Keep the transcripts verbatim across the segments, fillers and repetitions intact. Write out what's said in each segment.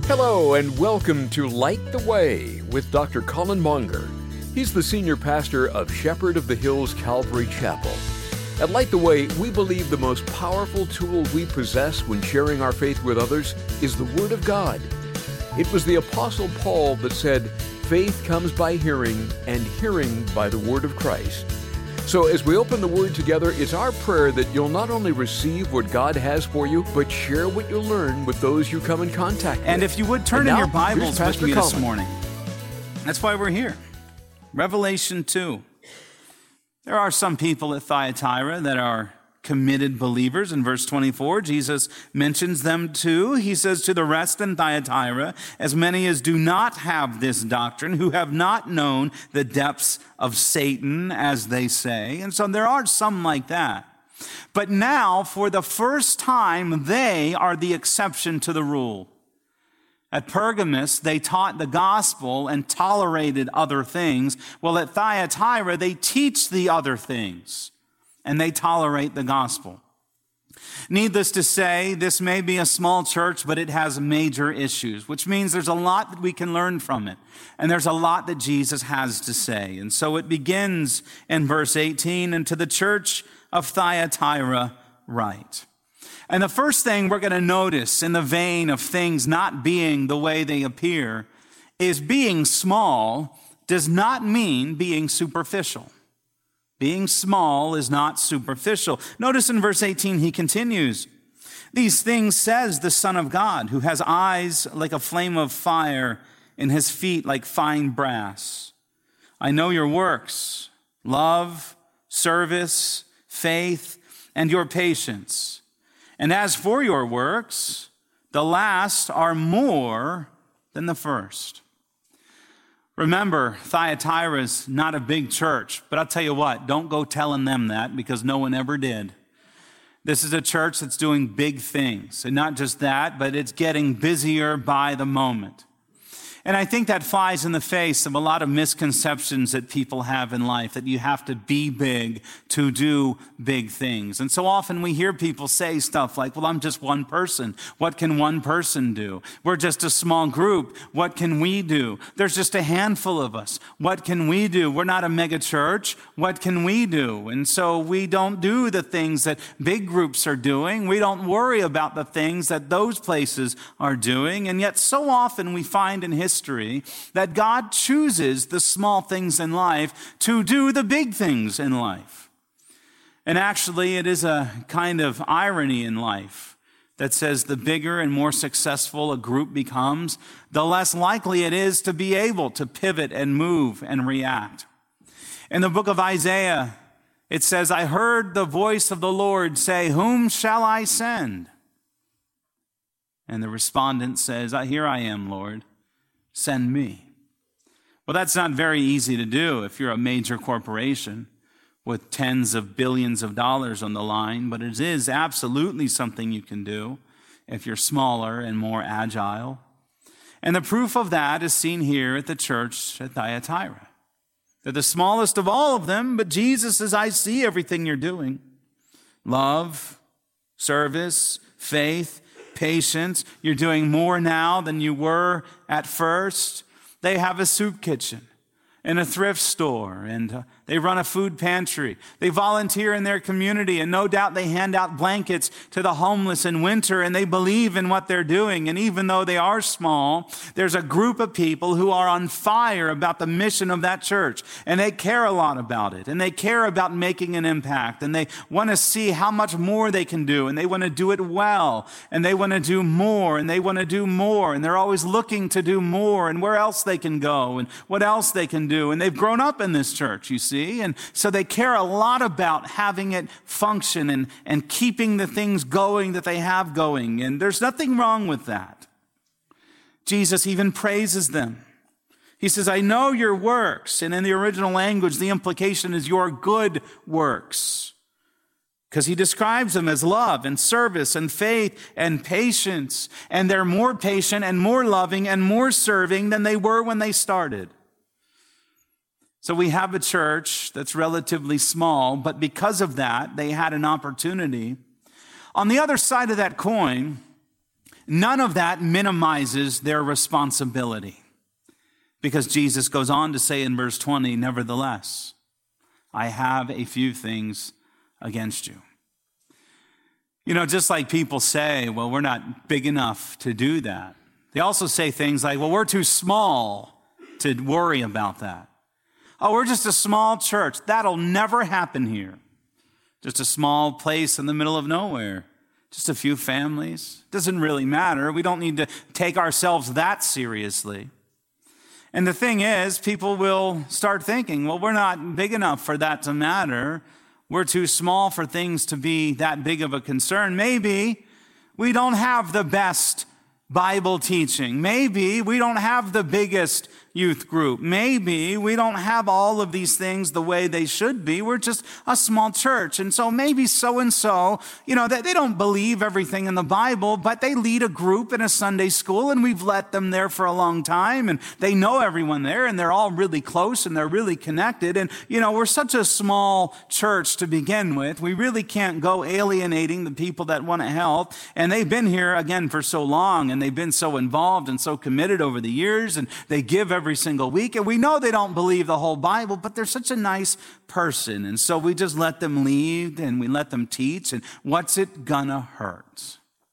Hello and welcome to Light the Way with Doctor Colin Monger. He's the senior pastor of Shepherd of the Hills Calvary Chapel. At Light the Way, we believe the most powerful tool we possess when sharing our faith with others is the Word of God. It was the Apostle Paul that said, "Faith comes by hearing, and hearing by the Word of Christ." So as we open the Word together, it's our prayer that you'll not only receive what God has for you, but share what you learn with those you come in contact with. And if you would turn And in now, your Bibles here's with me Pastor this morning. That's why we're here. Revelation two. There are some people at Thyatira that are committed believers. In verse twenty-four, Jesus mentions them too. He says to the rest in Thyatira, as many as do not have this doctrine, who have not known the depths of Satan, as they say. And so there are some like that. But now, for the first time, they are the exception to the rule. At Pergamos, they taught the gospel and tolerated other things. Well, at Thyatira, they teach the other things, and they tolerate the gospel. Needless to say, this may be a small church, but it has major issues, which means there's a lot that we can learn from it. And there's a lot that Jesus has to say. And so it begins in verse eighteen, "And to the church of Thyatira write." And the first thing we're going to notice in the vein of things not being the way they appear is being small does not mean being superficial. Being small is not superficial. Notice in verse eighteen, he continues, "These things says the Son of God, who has eyes like a flame of fire and his feet like fine brass. I know your works, love, service, faith, and your patience. And as for your works, the last are more than the first." Remember, Thyatira is not a big church, but I'll tell you what, don't go telling them that because no one ever did. This is a church that's doing big things. And not just that, but it's getting busier by the moment. And I think that flies in the face of a lot of misconceptions that people have in life, that you have to be big to do big things. And so often we hear people say stuff like, well, I'm just one person. What can one person do? We're just a small group. What can we do? There's just a handful of us. What can we do? We're not a mega church. What can we do? And so we don't do the things that big groups are doing. We don't worry about the things that those places are doing. And yet so often we find in history History, that God chooses the small things in life to do the big things in life. And actually, it is a kind of irony in life that says the bigger and more successful a group becomes, the less likely it is to be able to pivot and move and react. In the book of Isaiah, it says, "I heard the voice of the Lord say, 'Whom shall I send?' And the respondent says, 'Here I am, Lord. Send me.'" Well, that's not very easy to do if you're a major corporation with tens of billions of dollars on the line, but it is absolutely something you can do if you're smaller and more agile. And the proof of that is seen here at the church at Thyatira. They're the smallest of all of them, but Jesus says, "I see everything you're doing. Love, service, faith, patience. You're doing more now than you were at first." They have a soup kitchen and a thrift store, and uh, they run a food pantry. They volunteer in their community, and no doubt they hand out blankets to the homeless in winter, and they believe in what they're doing. And even though they are small, there's a group of people who are on fire about the mission of that church, and they care a lot about it, and they care about making an impact, and they want to see how much more they can do, and they want to do it well, and they want to do more, and they want to do more, and they're always looking to do more, and where else they can go, and what else they can do. And they've grown up in this church, you see, and so they care a lot about having it function and, and keeping the things going that they have going, and there's nothing wrong with that. Jesus even praises them. He says, "I know your works," and in the original language, the implication is your good works, because he describes them as love and service and faith and patience, and they're more patient and more loving and more serving than they were when they started. So we have a church that's relatively small, but because of that, they had an opportunity. On the other side of that coin, none of that minimizes their responsibility. Because Jesus goes on to say in verse twenty, nevertheless, I have a few things against you. You know, just like people say, well, we're not big enough to do that. They also say things like, well, we're too small to worry about that. Oh, we're just a small church. That'll never happen here. Just a small place in the middle of nowhere. Just a few families. Doesn't really matter. We don't need to take ourselves that seriously. And the thing is, people will start thinking, well, we're not big enough for that to matter. We're too small for things to be that big of a concern. Maybe we don't have the best Bible teaching. Maybe we don't have the biggest youth group. Maybe we don't have all of these things the way they should be. We're just a small church. And so maybe so-and-so, you know, they, they don't believe everything in the Bible, but they lead a group in a Sunday school and we've let them there for a long time and they know everyone there and they're all really close and they're really connected. And, you know, we're such a small church to begin with. We really can't go alienating the people that want to help. And they've been here again for so long and they've been so involved and so committed over the years and they give every single week. And we know they don't believe the whole Bible, but they're such a nice person. And so we just let them lead and we let them teach. And what's it gonna hurt?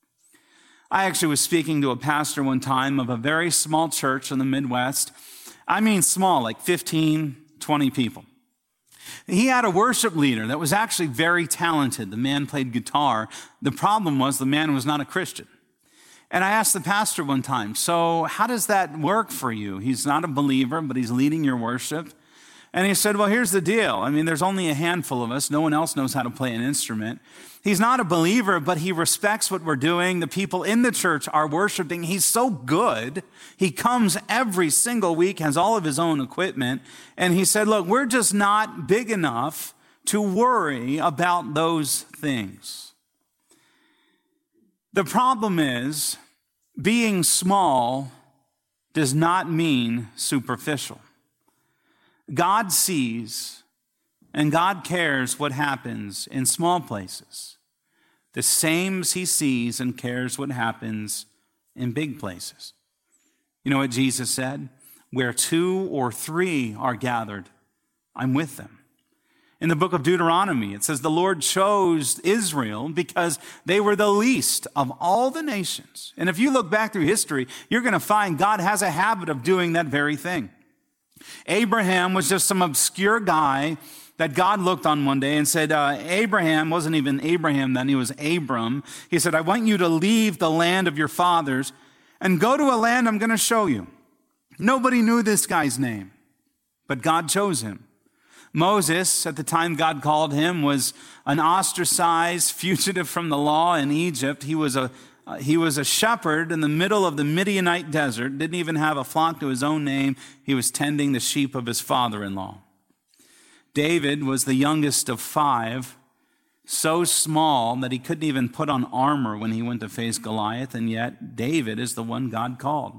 I actually was speaking to a pastor one time of a very small church in the Midwest. I mean small, like fifteen, twenty people. He had a worship leader that was actually very talented. The man played guitar. The problem was the man was not a Christian. And I asked the pastor one time, so how does that work for you? He's not a believer, but he's leading your worship. And he said, well, here's the deal. I mean, there's only a handful of us. No one else knows how to play an instrument. He's not a believer, but he respects what we're doing. The people in the church are worshiping. He's so good. He comes every single week, has all of his own equipment. And he said, look, we're just not big enough to worry about those things. The problem is, being small does not mean superficial. God sees and God cares what happens in small places, the same as he sees and cares what happens in big places. You know what Jesus said? Where two or three are gathered, I'm with them. In the book of Deuteronomy, it says the Lord chose Israel because they were the least of all the nations. And if you look back through history, you're going to find God has a habit of doing that very thing. Abraham was just some obscure guy that God looked on one day and said, uh, Abraham wasn't even Abraham then, he was Abram. He said, I want you to leave the land of your fathers and go to a land I'm going to show you. Nobody knew this guy's name, but God chose him. Moses, at the time God called him, was an ostracized fugitive from the law in Egypt. He was a uh, he was a shepherd in the middle of the Midianite desert, didn't even have a flock to his own name. He was tending the sheep of his father-in-law. David was the youngest of five, so small that he couldn't even put on armor when he went to face Goliath, and yet David is the one God called.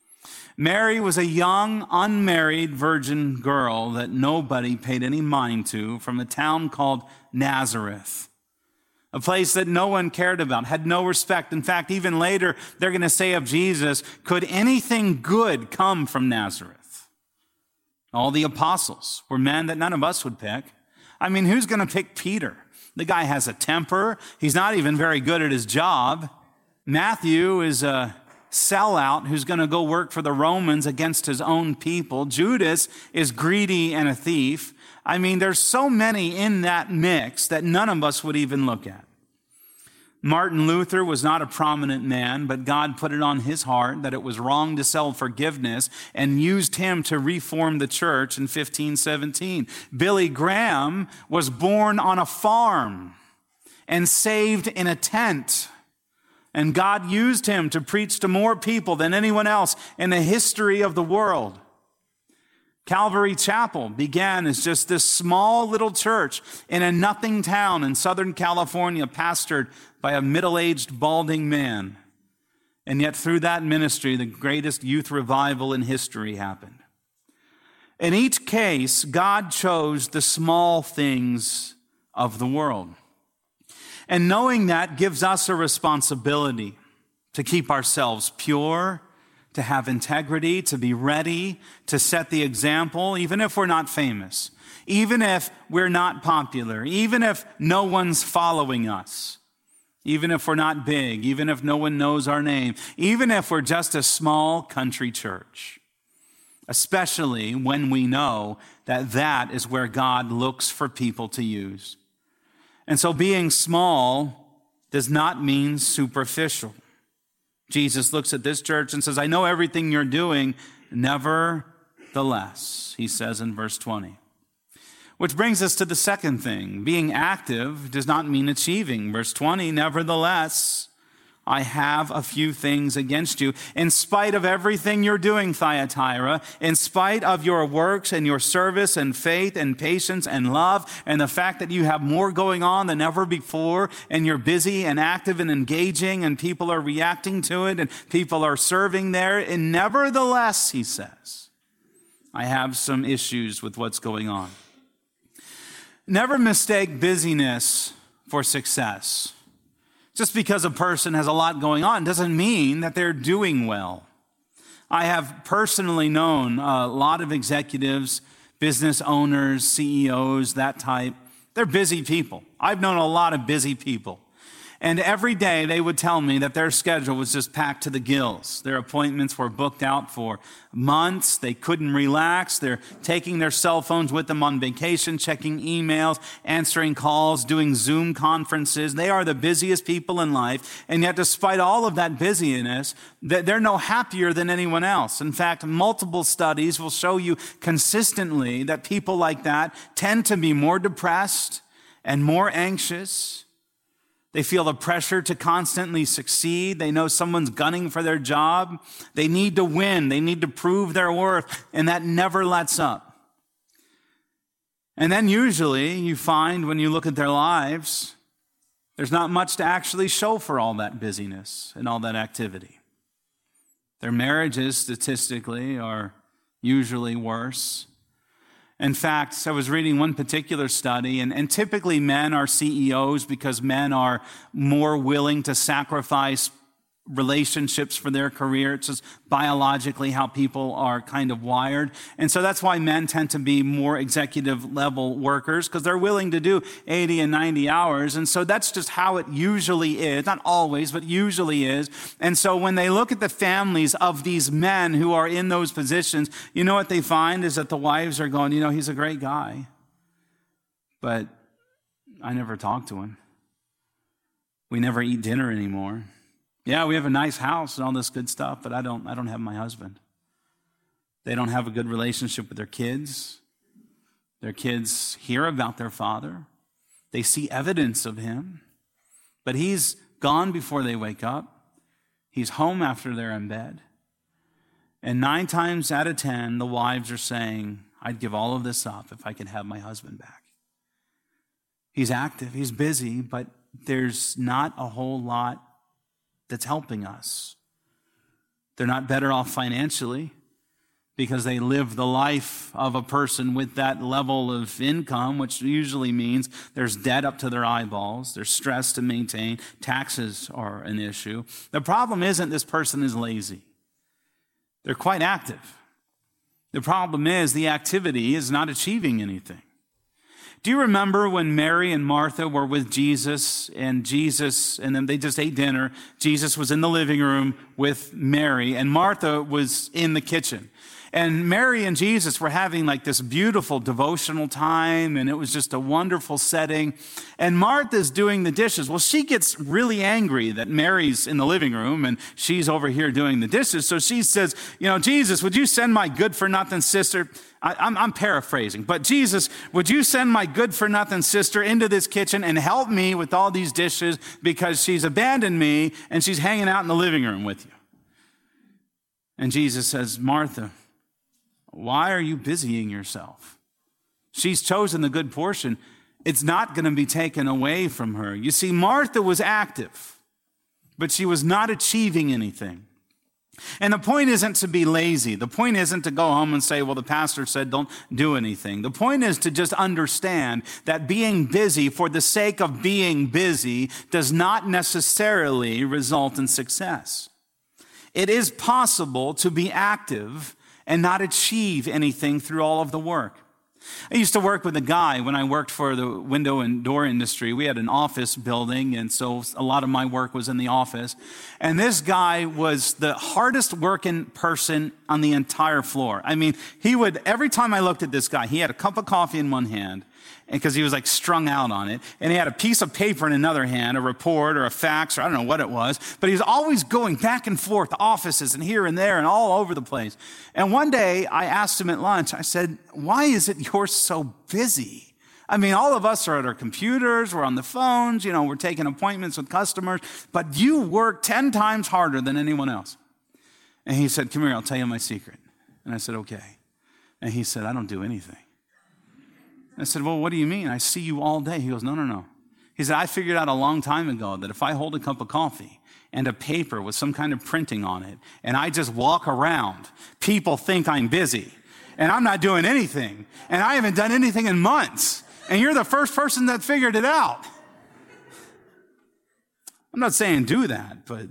Mary was a young, unmarried virgin girl that nobody paid any mind to from a town called Nazareth, a place that no one cared about, had no respect. In fact, even later, they're going to say of Jesus, could anything good come from Nazareth? All the apostles were men that none of us would pick. I mean, who's going to pick Peter? The guy has a temper. He's not even very good at his job. Matthew is a sellout who's going to go work for the Romans against his own people. Judas is greedy and a thief. I mean, there's so many in that mix that none of us would even look at. Martin Luther was not a prominent man, but God put it on his heart that it was wrong to sell forgiveness and used him to reform the church in fifteen seventeen. Billy Graham was born on a farm and saved in a tent. And God used him to preach to more people than anyone else in the history of the world. Calvary Chapel began as just this small little church in a nothing town in Southern California, pastored by a middle-aged balding man. And yet through that ministry, the greatest youth revival in history happened. In each case, God chose the small things of the world. And knowing that gives us a responsibility to keep ourselves pure, to have integrity, to be ready, to set the example, even if we're not famous, even if we're not popular, even if no one's following us, even if we're not big, even if no one knows our name, even if we're just a small country church, especially when we know that that is where God looks for people to use. And so being small does not mean superficial. Jesus looks at this church and says, I know everything you're doing, nevertheless, he says in verse twenty. Which brings us to the second thing. Being active does not mean achieving. Verse twenty, nevertheless, I have a few things against you. In spite of everything you're doing, Thyatira, in spite of your works and your service and faith and patience and love and the fact that you have more going on than ever before and you're busy and active and engaging and people are reacting to it and people are serving there, and nevertheless, he says, I have some issues with what's going on. Never mistake busyness for success. Just because a person has a lot going on doesn't mean that they're doing well. I have personally known a lot of executives, business owners, C E Os, that type. They're busy people. I've known a lot of busy people. And every day they would tell me that their schedule was just packed to the gills. Their appointments were booked out for months. They couldn't relax. They're taking their cell phones with them on vacation, checking emails, answering calls, doing Zoom conferences. They are the busiest people in life. And yet, despite all of that busyness, they're no happier than anyone else. In fact, multiple studies will show you consistently that people like that tend to be more depressed and more anxious. They feel the pressure to constantly succeed. They know someone's gunning for their job. They need to win. They need to prove their worth, and that never lets up. And then usually you find when you look at their lives, there's not much to actually show for all that busyness and all that activity. Their marriages, statistically, are usually worse. In fact, I was reading one particular study, and, and typically men are C E Os because men are more willing to sacrifice relationships for their career. It's just biologically how people are kind of wired. And so that's why men tend to be more executive level workers, because they're willing to do eighty and ninety hours. And so that's just how it usually is. Not always, but usually is. And so when they look at the families of these men who are in those positions, you know what they find is that the wives are going, you know, he's a great guy, but I never talk to him. We never eat dinner anymore. Yeah, we have a nice house and all this good stuff, but I don't I don't have my husband. They don't have a good relationship with their kids. Their kids hear about their father. They see evidence of him, but he's gone before they wake up. He's home after they're in bed. And nine times out of ten, the wives are saying, I'd give all of this up if I could have my husband back. He's active, he's busy, but there's not a whole lot that's helping us. They're not better off financially because they live the life of a person with that level of income, which usually means there's debt up to their eyeballs, there's stress to maintain, taxes are an issue. The problem isn't this person is lazy. They're quite active. The problem is the activity is not achieving anything. Do you remember when Mary and Martha were with Jesus and Jesus, and then they just ate dinner? Jesus was in the living room with Mary and Martha was in the kitchen. And Mary and Jesus were having like this beautiful devotional time, and it was just a wonderful setting. And Martha's doing the dishes. Well, she gets really angry that Mary's in the living room and she's over here doing the dishes. So she says, you know, Jesus, would you send my good-for-nothing sister? I, I'm, I'm paraphrasing, but Jesus, would you send my good-for-nothing sister into this kitchen and help me with all these dishes because she's abandoned me and she's hanging out in the living room with you? And Jesus says, Martha, why are you busying yourself? She's chosen the good portion. It's not going to be taken away from her. You see, Martha was active, but she was not achieving anything. And the point isn't to be lazy. The point isn't to go home and say, well, the pastor said don't do anything. The point is to just understand that being busy for the sake of being busy does not necessarily result in success. It is possible to be active and not achieve anything through all of the work. I used to work with a guy when I worked for the window and door industry. We had an office building, and so a lot of my work was in the office. And this guy was the hardest working person on the entire floor. I mean, he would, every time I looked at this guy, he had a cup of coffee in one hand, and because he was like strung out on it, and he had a piece of paper in another hand, a report or a fax, or I don't know what it was, but he was always going back and forth to offices and here and there and all over the place. And one day I asked him at lunch, I said, why is it you're so busy? I mean, all of us are at our computers, we're on the phones, you know, we're taking appointments with customers, but you work ten times harder than anyone else. And he said, come here, I'll tell you my secret. And I said, okay. And he said, I don't do anything. I said, well, what do you mean? I see you all day. He goes, no, no, no. He said, I figured out a long time ago that if I hold a cup of coffee and a paper with some kind of printing on it, and I just walk around, people think I'm busy, and I'm not doing anything, and I haven't done anything in months, and you're the first person that figured it out. I'm not saying do that, but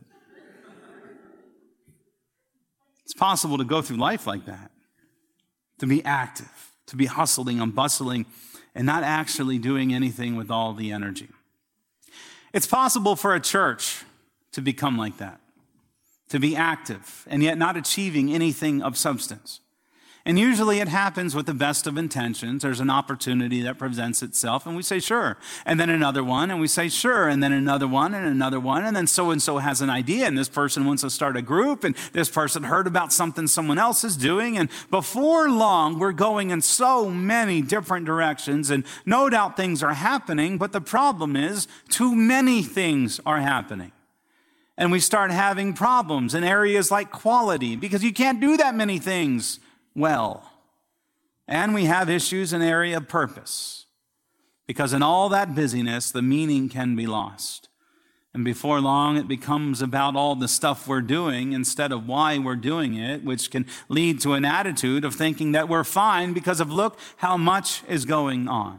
it's possible to go through life like that, to be active, to be hustling and bustling and not actually doing anything with all the energy. It's possible for a church to become like that, to be active and yet not achieving anything of substance. And usually it happens with the best of intentions. There's an opportunity that presents itself, and we say, sure. And then another one, and we say, sure. And then another one, and another one. And then so-and-so has an idea, and this person wants to start a group, and this person heard about something someone else is doing. And before long, we're going in so many different directions, and no doubt things are happening, but the problem is too many things are happening. And we start having problems in areas like quality, because you can't do that many things well. And we have issues in area of purpose, because in all that busyness, the meaning can be lost. And before long, it becomes about all the stuff we're doing instead of why we're doing it, which can lead to an attitude of thinking that we're fine because of look how much is going on.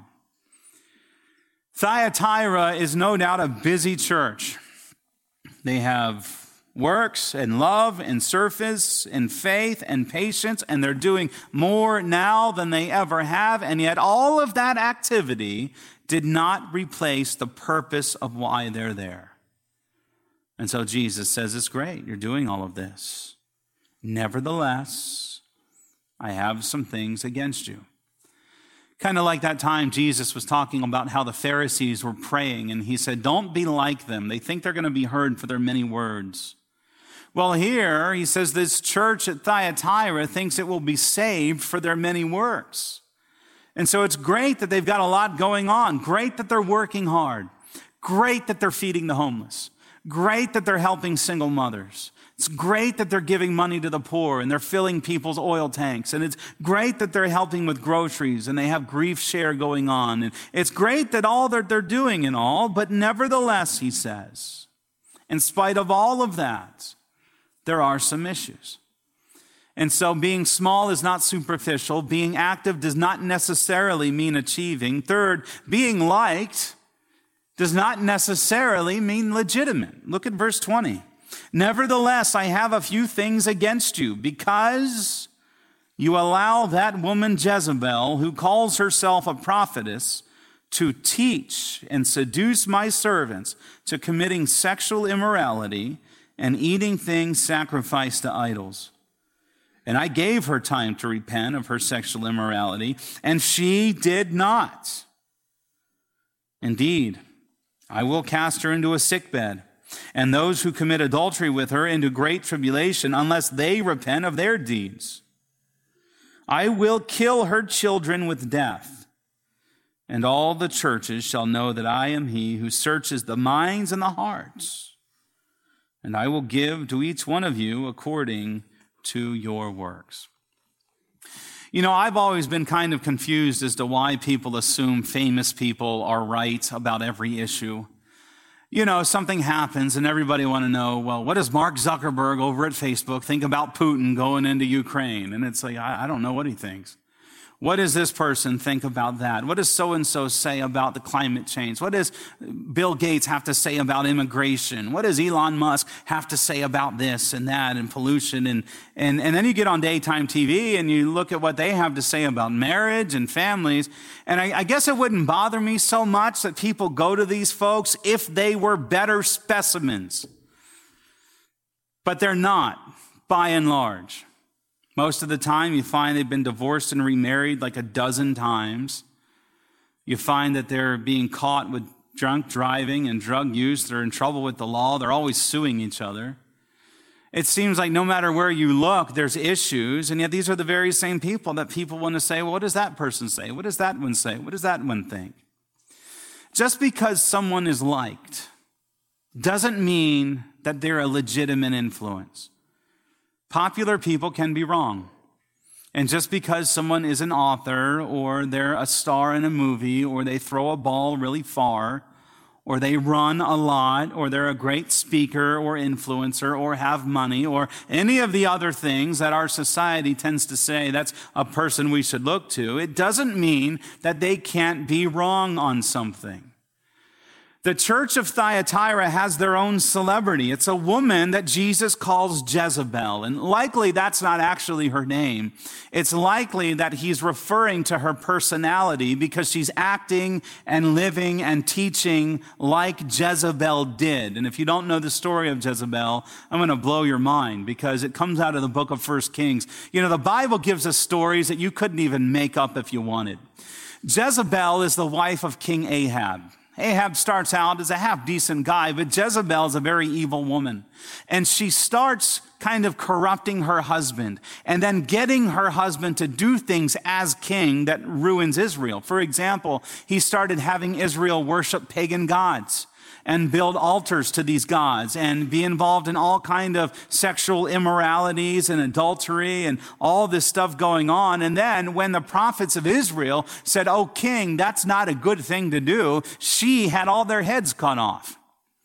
Thyatira is no doubt a busy church. They have works and love and service and faith and patience, and they're doing more now than they ever have, and yet all of that activity did not replace the purpose of why they're there. And so Jesus says, it's great, you're doing all of this. Nevertheless, I have some things against you. Kind of like that time Jesus was talking about how the Pharisees were praying, and he said, don't be like them. They think they're going to be heard for their many words. Well, here he says this church at Thyatira thinks it will be saved for their many works. And so it's great that they've got a lot going on. Great that they're working hard. Great that they're feeding the homeless. Great that they're helping single mothers. It's great that they're giving money to the poor and they're filling people's oil tanks. And it's great that they're helping with groceries and they have grief share going on. And it's great that all that they're doing and all, but nevertheless, he says, in spite of all of that, there are some issues. And so being small is not superficial. Being active does not necessarily mean achieving. Third, being liked does not necessarily mean legitimate. Look at verse twenty. Nevertheless, I have a few things against you, because you allow that woman Jezebel, who calls herself a prophetess, to teach and seduce my servants to committing sexual immorality and eating things sacrificed to idols. And I gave her time to repent of her sexual immorality, and she did not. Indeed, I will cast her into a sickbed, and those who commit adultery with her into great tribulation, unless they repent of their deeds. I will kill her children with death, and all the churches shall know that I am he who searches the minds and the hearts. And I will give to each one of you according to your works. You know, I've always been kind of confused as to why people assume famous people are right about every issue. You know, something happens and everybody want to know, well, what does Mark Zuckerberg over at Facebook think about Putin going into Ukraine? And it's like, I, I don't know what he thinks. What does this person think about that? What does so-and-so say about the climate change? What does Bill Gates have to say about immigration? What does Elon Musk have to say about this and that and pollution? And, and, and then you get on daytime T V and you look at what they have to say about marriage and families. And I, I guess it wouldn't bother me so much that people go to these folks if they were better specimens. But they're not, by and large. Most of the time, you find they've been divorced and remarried like a dozen times. You find that they're being caught with drunk driving and drug use. They're in trouble with the law. They're always suing each other. It seems like no matter where you look, there's issues, and yet these are the very same people that people want to say, well, what does that person say? What does that one say? What does that one think? Just because someone is liked doesn't mean that they're a legitimate influence. Popular people can be wrong. And just because someone is an author or they're a star in a movie or they throw a ball really far or they run a lot or they're a great speaker or influencer or have money or any of the other things that our society tends to say that's a person we should look to, it doesn't mean that they can't be wrong on something. The church of Thyatira has their own celebrity. It's a woman that Jesus calls Jezebel. And likely that's not actually her name. It's likely that he's referring to her personality because she's acting and living and teaching like Jezebel did. And if you don't know the story of Jezebel, I'm going to blow your mind because it comes out of the book of First Kings. You know, the Bible gives us stories that you couldn't even make up if you wanted. Jezebel is the wife of King Ahab. Ahab starts out as a half-decent guy, but Jezebel is a very evil woman. And she starts kind of corrupting her husband and then getting her husband to do things as king that ruins Israel. For example, he started having Israel worship pagan gods and build altars to these gods and be involved in all kind of sexual immoralities and adultery and all this stuff going on. And then when the prophets of Israel said, "Oh, king, that's not a good thing to do," she had all their heads cut off.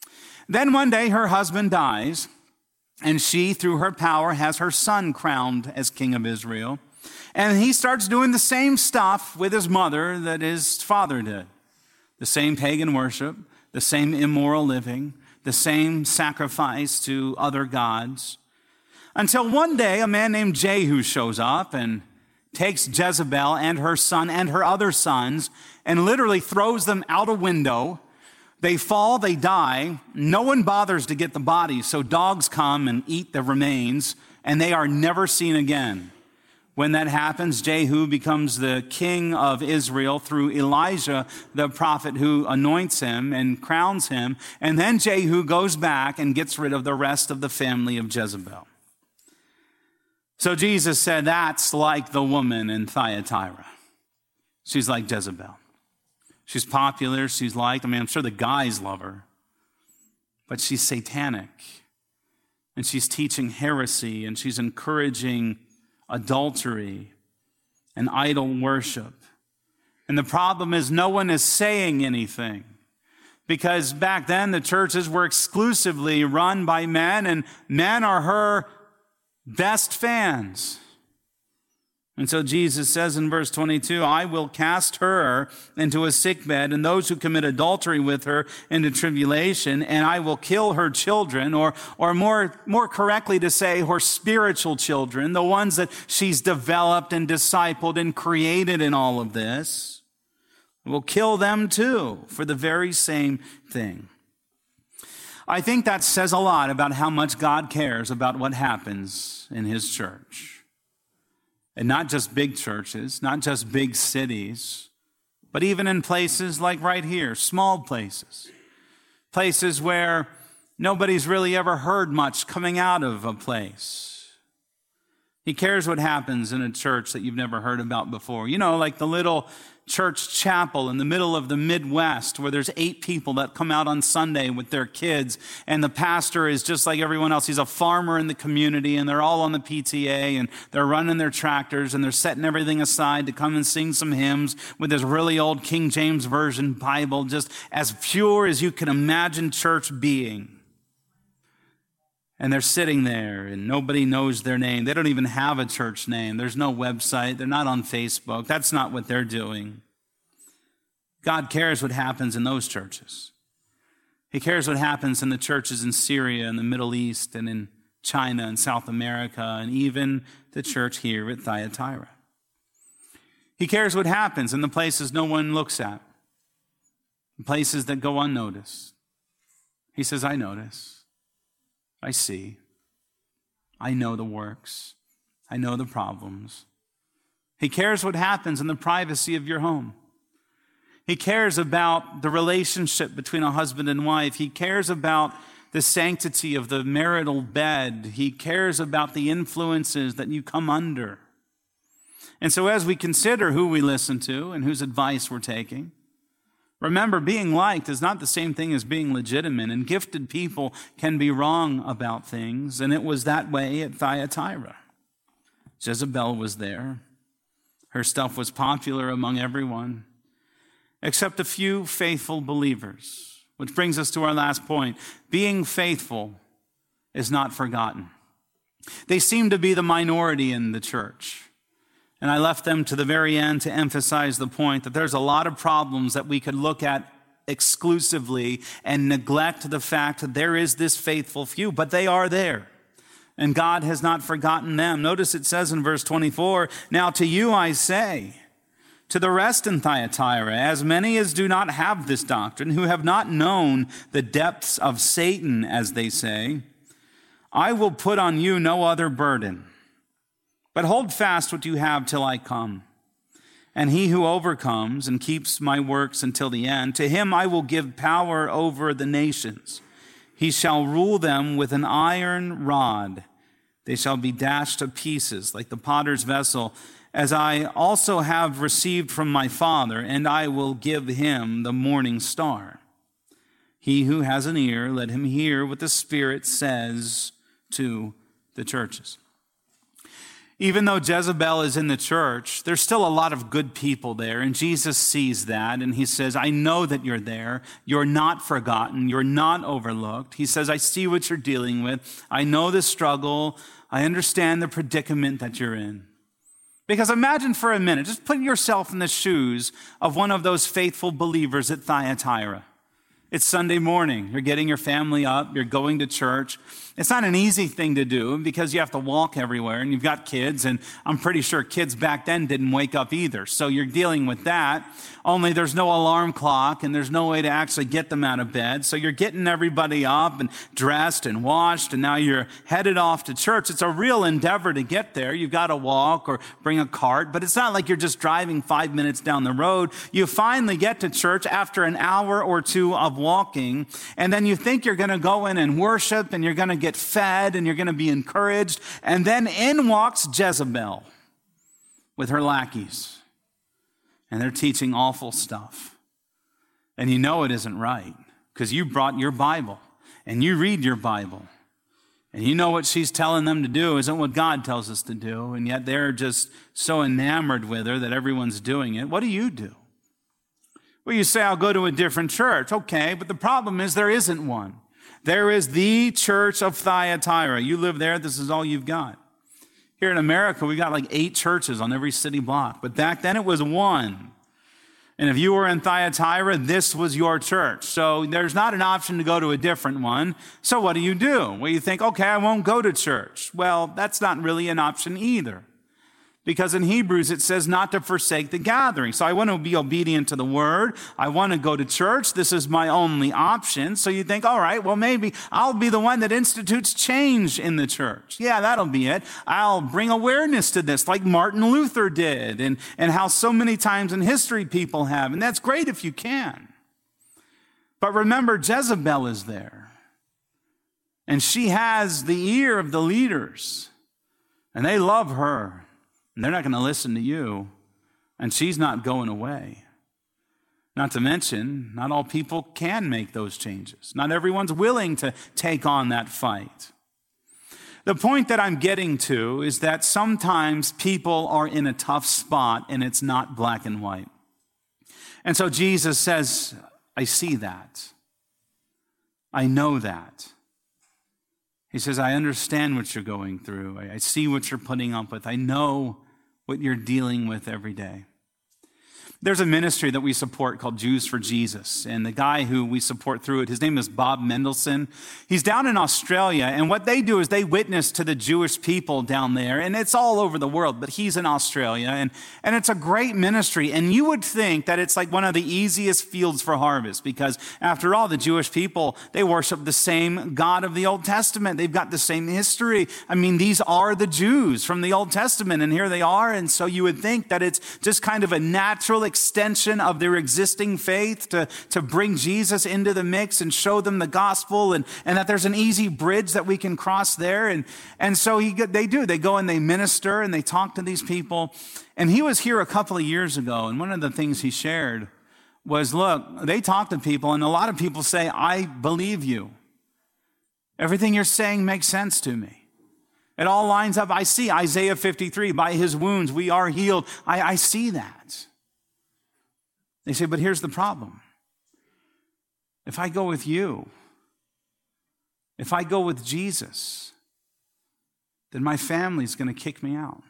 Then one day her husband dies, and she, through her power, has her son crowned as king of Israel. And he starts doing the same stuff with his mother that his father did. The same pagan worship, the same immoral living, the same sacrifice to other gods. Until one day, a man named Jehu shows up and takes Jezebel and her son and her other sons and literally throws them out a window. They fall, they die. No one bothers to get the bodies, so dogs come and eat the remains, and they are never seen again. When that happens, Jehu becomes the king of Israel through Elijah, the prophet who anoints him and crowns him. And then Jehu goes back and gets rid of the rest of the family of Jezebel. So Jesus said, that's like the woman in Thyatira. She's like Jezebel. She's popular, she's liked. I mean, I'm sure the guys love her. But she's satanic. And she's teaching heresy, and she's encouraging adultery and idol worship. And the problem is no one is saying anything, because back then the churches were exclusively run by men, and men are her best fans. And so Jesus says in verse twenty-two, "I will cast her into a sickbed, and those who commit adultery with her into tribulation, and I will kill her children," or, or more, more correctly to say, her spiritual children, the ones that she's developed and discipled and created in all of this. We'll kill them too for the very same thing. I think that says a lot about how much God cares about what happens in his church. And not just big churches, not just big cities, but even in places like right here, small places, places where nobody's really ever heard much coming out of a place. He cares what happens in a church that you've never heard about before. You know, like the little church chapel in the middle of the Midwest where there's eight people that come out on Sunday with their kids, and the pastor is just like everyone else. He's a farmer in the community, and they're all on the P T A, and they're running their tractors, and they're setting everything aside to come and sing some hymns with this really old King James Version Bible, just as pure as you can imagine church being. And they're sitting there, and nobody knows their name. They don't even have a church name. There's no website. They're not on Facebook. That's not what they're doing. God cares what happens in those churches. He cares what happens in the churches in Syria and the Middle East and in China and South America and even the church here at Thyatira. He cares what happens in the places no one looks at, the places that go unnoticed. He says, I notice. I see. I know the works. I know the problems. He cares what happens in the privacy of your home. He cares about the relationship between a husband and wife. He cares about the sanctity of the marital bed. He cares about the influences that you come under. And so as we consider who we listen to and whose advice we're taking, remember, being liked is not the same thing as being legitimate, and gifted people can be wrong about things, and it was that way at Thyatira. Jezebel was there. Her stuff was popular among everyone, except a few faithful believers, which brings us to our last point. Being faithful is not forgotten. They seem to be the minority in the church. And I left them to the very end to emphasize the point that there's a lot of problems that we could look at exclusively and neglect the fact that there is this faithful few, but they are there. And God has not forgotten them. Notice it says in verse twenty-four, now to you I say, to the rest in Thyatira, as many as do not have this doctrine, who have not known the depths of Satan, as they say, I will put on you no other burden. But hold fast what you have till I come. And he who overcomes and keeps my works until the end, to him I will give power over the nations. He shall rule them with an iron rod. They shall be dashed to pieces like the potter's vessel, as I also have received from my Father, and I will give him the morning star. He who has an ear, let him hear what the Spirit says to the churches. Even though Jezebel is in the church, there's still a lot of good people there, and Jesus sees that, and he says, I know that you're there. You're not forgotten. You're not overlooked. He says, I see what you're dealing with. I know the struggle. I understand the predicament that you're in. Because imagine for a minute, just put yourself in the shoes of one of those faithful believers at Thyatira. It's Sunday morning. You're getting your family up. You're going to church. It's not an easy thing to do because you have to walk everywhere and you've got kids, and I'm pretty sure kids back then didn't wake up either. So you're dealing with that. Only there's no alarm clock and there's no way to actually get them out of bed. So you're getting everybody up and dressed and washed, and now you're headed off to church. It's a real endeavor to get there. You've got to walk or bring a cart, but it's not like you're just driving five minutes down the road. You finally get to church after an hour or two of walking, and then you think you're going to go in and worship, and you're going to get fed, and you're going to be encouraged, and then in walks Jezebel with her lackeys, and they're teaching awful stuff. And you know it isn't right because you brought your Bible, and you read your Bible, and you know what she's telling them to do isn't what God tells us to do, and yet they're just so enamored with her that everyone's doing it. What do you do? Well, you say, I'll go to a different church. Okay, but the problem is there isn't one. There is the church of Thyatira. You live there, this is all you've got. Here in America, we got like eight churches on every city block. But back then it was one. And if you were in Thyatira, this was your church. So there's not an option to go to a different one. So what do you do? Well, you think, okay, I won't go to church. Well, that's not really an option either. Because in Hebrews, it says not to forsake the gathering. So I want to be obedient to the word. I want to go to church. This is my only option. So you think, all right, well, maybe I'll be the one that institutes change in the church. Yeah, that'll be it. I'll bring awareness to this like Martin Luther did, and, and how so many times in history people have. And that's great if you can. But remember, Jezebel is there. And she has the ear of the leaders. And they love her, and they're not going to listen to you, and she's not going away. Not to mention, not all people can make those changes. Not everyone's willing to take on that fight. The point that I'm getting to is that sometimes people are in a tough spot and it's not black and white. And so Jesus says, I see that. I know that. He says, I understand what you're going through. I see what you're putting up with. I know what you're dealing with every day. There's a ministry that we support called Jews for Jesus, and the guy who we support through it, his name is Bob Mendelson. He's down in Australia, and what they do is they witness to the Jewish people down there, and it's all over the world, but he's in Australia, and, and it's a great ministry, and you would think that it's like one of the easiest fields for harvest, because after all, the Jewish people, they worship the same God of the Old Testament. They've got the same history. I mean, these are the Jews from the Old Testament, and here they are, and so you would think that it's just kind of a natural extension of their existing faith to, to bring Jesus into the mix and show them the gospel, and, and that there's an easy bridge that we can cross there. And, and so he, they do. They go and they minister and they talk to these people. And he was here a couple of years ago, and one of the things he shared was, look, they talk to people, and a lot of people say, I believe you. Everything you're saying makes sense to me. It all lines up. I see Isaiah fifty-three, by his wounds we are healed. I, I see that. They say, but here's the problem. If I go with you, if I go with Jesus, then my family's going to kick me out.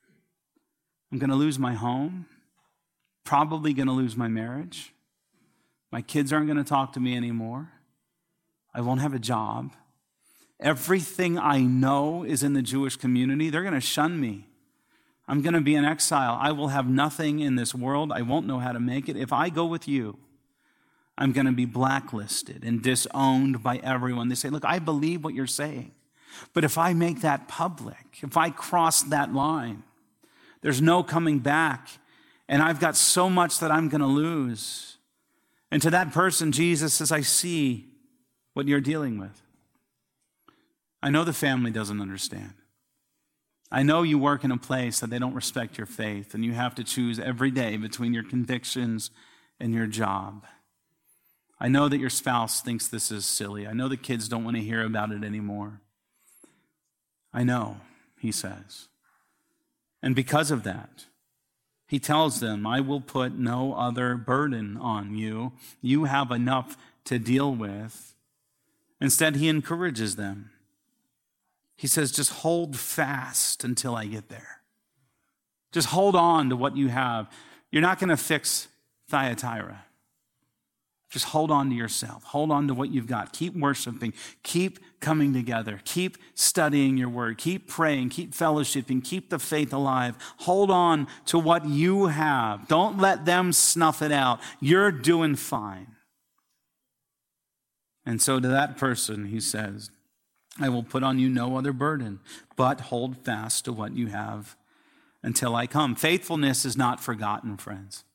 I'm going to lose my home, probably going to lose my marriage. My kids aren't going to talk to me anymore. I won't have a job. Everything I know is in the Jewish community. They're going to shun me. I'm going to be in exile. I will have nothing in this world. I won't know how to make it. If I go with you, I'm going to be blacklisted and disowned by everyone. They say, look, I believe what you're saying. But if I make that public, if I cross that line, there's no coming back. And I've got so much that I'm going to lose. And to that person, Jesus says, I see what you're dealing with. I know the family doesn't understand. I know you work in a place that they don't respect your faith, and you have to choose every day between your convictions and your job. I know that your spouse thinks this is silly. I know the kids don't want to hear about it anymore. I know, he says. And because of that, he tells them, I will put no other burden on you. You have enough to deal with. Instead, he encourages them. He says, just hold fast until I get there. Just hold on to what you have. You're not going to fix Thyatira. Just hold on to yourself. Hold on to what you've got. Keep worshiping. Keep coming together. Keep studying your word. Keep praying. Keep fellowshipping. Keep the faith alive. Hold on to what you have. Don't let them snuff it out. You're doing fine. And so to that person, he says, I will put on you no other burden, but hold fast to what you have until I come. Faithfulness is not forgotten, friends.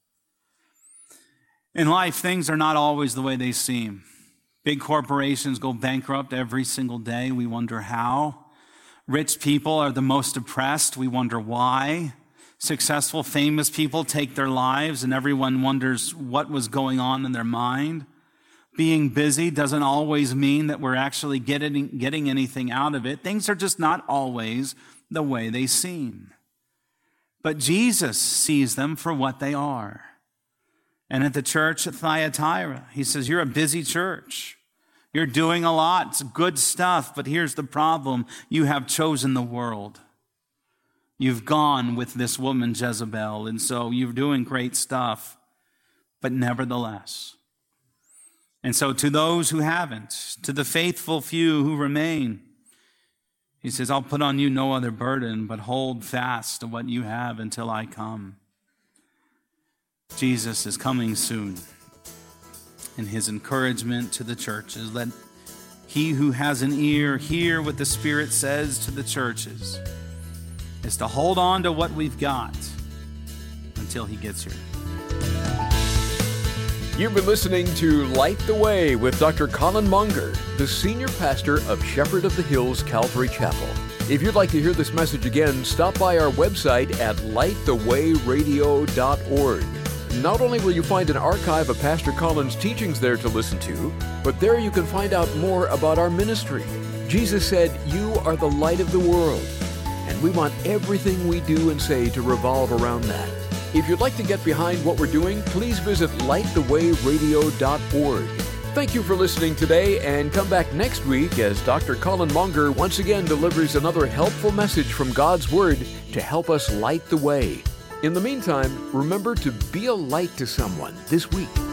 In life, things are not always the way they seem. Big corporations go bankrupt every single day. We wonder how. Rich people are the most oppressed. We wonder why. Successful, famous people take their lives, and everyone wonders what was going on in their mind. Being busy doesn't always mean that we're actually getting, getting anything out of it. Things are just not always the way they seem. But Jesus sees them for what they are. And at the church at Thyatira, he says, you're a busy church. You're doing a lot. It's good stuff. But here's the problem. You have chosen the world. You've gone with this woman, Jezebel. And so you're doing great stuff. But nevertheless. And so to those who haven't, to the faithful few who remain, he says, I'll put on you no other burden, but hold fast to what you have until I come. Jesus is coming soon. And his encouragement to the churches, let he who has an ear hear what the Spirit says to the churches, is to hold on to what we've got until he gets here. You've been listening to Light the Way with Doctor Colin Munger, the senior pastor of Shepherd of the Hills Calvary Chapel. If you'd like to hear this message again, stop by our website at light the way radio dot org. Not only will you find an archive of Pastor Colin's teachings there to listen to, but there you can find out more about our ministry. Jesus said, "You are the light of the world," and we want everything we do and say to revolve around that. If you'd like to get behind what we're doing, please visit light the way radio dot org. Thank you for listening today, and come back next week as Doctor Colin Monger once again delivers another helpful message from God's Word to help us light the way. In the meantime, remember to be a light to someone this week.